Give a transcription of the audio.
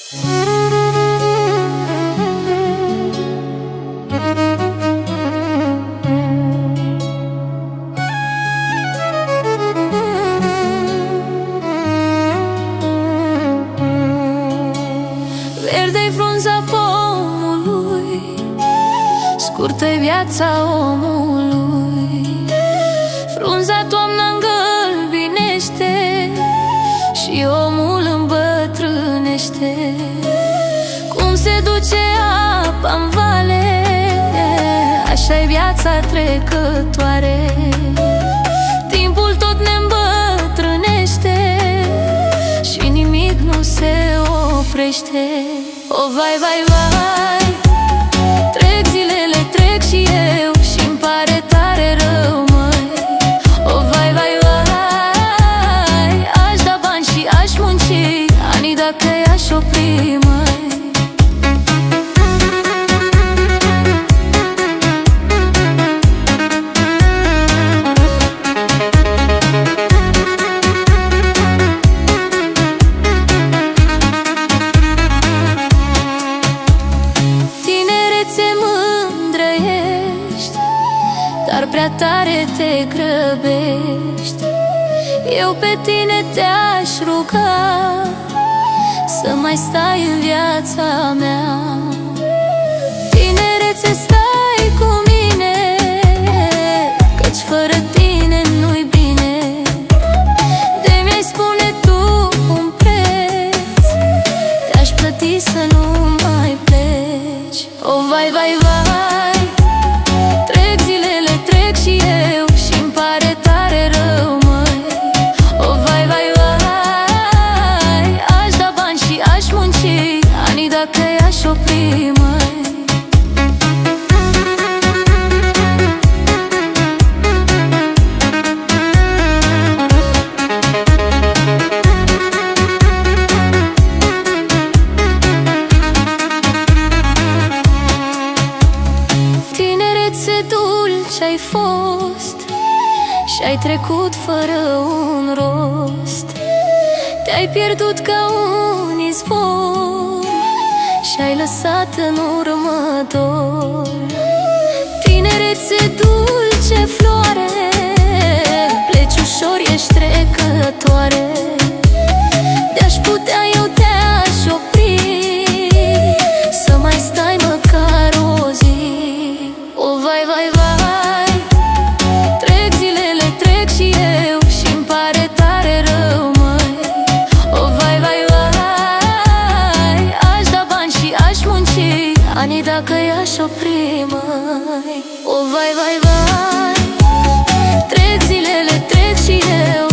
Verde-i frunza pomului, scurtă-i viața omului. Frunza toamna îngălbinește și omul îmbătrânește. Cum se duce apa-n vale, așa-i viața trecătoare. Timpul tot ne îmbătrânește și nimic nu se oprește. O, vai, vai, vai, trec zilele, trec și eu și-mi pare tare rău, măi. O, vai, vai, vai, aș da bani și aș munci anii dacă i-aș opri, măi. Dar prea tare te grăbești. Eu pe tine te-aș ruga să mai stai în viața mea. Tinerețe, stai cu mine, căci fără tine nu-i bine. De mi-ai spune tu un preț, te-aș plăti să nu mai pleci. O, vai, vai, vai, trec zilele, trec și eu și-mi pare tare rău, măi. O, vai, vai, vai, aș da bani și aș munci anii dacă i-aș opri, măi. Tinerețe dulce-ai fost și-ai trecut fără un rost. Te-ai pierdut ca un izvor și-ai lăsat în urmă dor. Tinerețe dulce floare, pleci ușor, ești trecătoare. De-aș putea eu te-aș opri să mai stai măcar o zi. O, vai, vai, vai, trec zilele, trec și eu și-mi pare tare rău, măi. O, vai, vai, vai, aș da bani și aș munci anii dacă i-aș opri, măi. O, vai, vai, vai, trec zilele, trec și eu